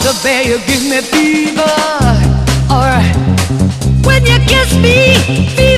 polar bear, you give me fever. Alright, when you kiss me,